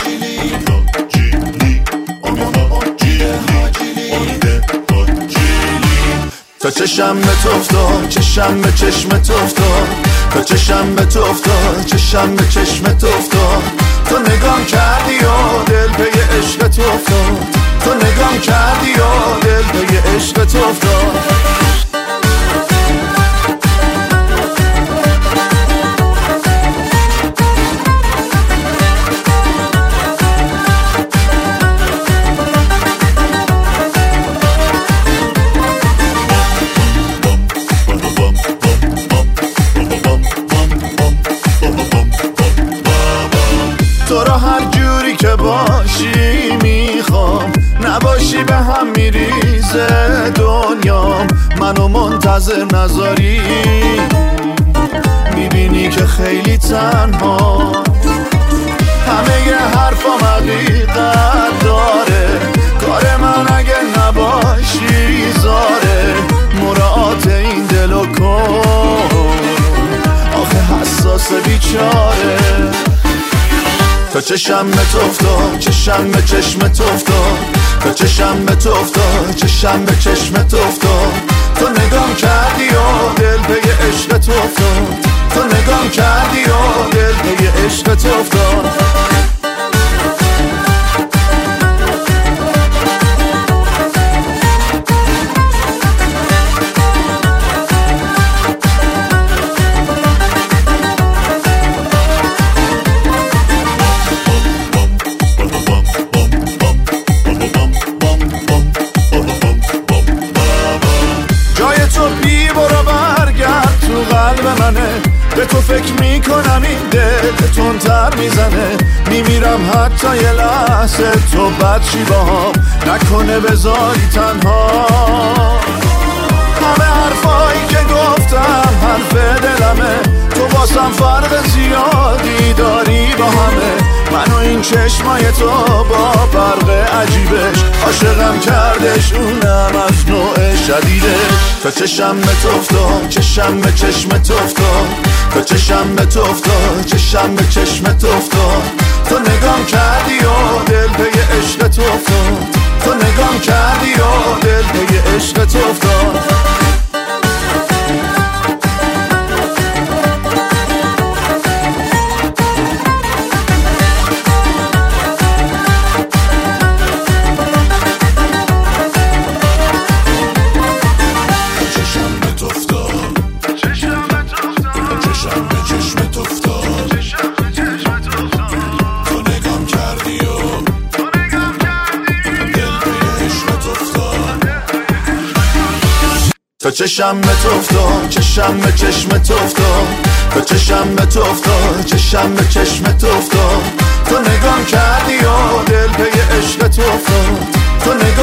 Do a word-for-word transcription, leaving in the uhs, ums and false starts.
حاجیلی حاجیلی حاجیلی حاجیلی تا چشم به تو افتاد چشم به چشم تو افتاد تا چشم به تو افتاد چشم به چشم تو افتاد تو نگام کردی و دل پی عشق تو افتاد تو نگام کردی و دل پی عشق تو افتاد تو را هر جوری که باشی میخوام نباشی به هم میریزه دنیام منو منتظر نذاری میبینی که خیلی تنها همه ی حرفام حقیقت داره کار من اگه نباشی زاره مراعات این دلو کن آخه حساس بیچاره تا چشم به تو افتاد چشم به چشم تو افتاد تا چشم به تو افتاد چشم به چشم تو افتاد تو نگام کردی و دل پی عشق تو افتاد تو نگام کردی و دل پی عشق تو افتاد به تو فکر میکنم این دل تندتر میزنه میمیرم حتی یه لحظه تو بدشی باهام نکنه بذاری تنها همه حرفایی که گفتم حرف دلمه تو واسم فرق زیادی داری با همه منو این چشمای تو با فرق عجیبش عاشقم کردش اونم از نوع شدیدش تا چشم به تو افتاد چشم به چشم تو افتاد تا چشم به تو افتاد چشم به چشم تو افتاد تو نگام کردی و دل پی عشق تو افتاد تو نگام کردی و دل پی عشق تو افتاد تا چشم به تو افتاد چشم به چشم تو افتاد تا چشم به تو افتاد چشم به چشم تو افتاد تو نگام کردی و دل پی عشق تو افتاد تو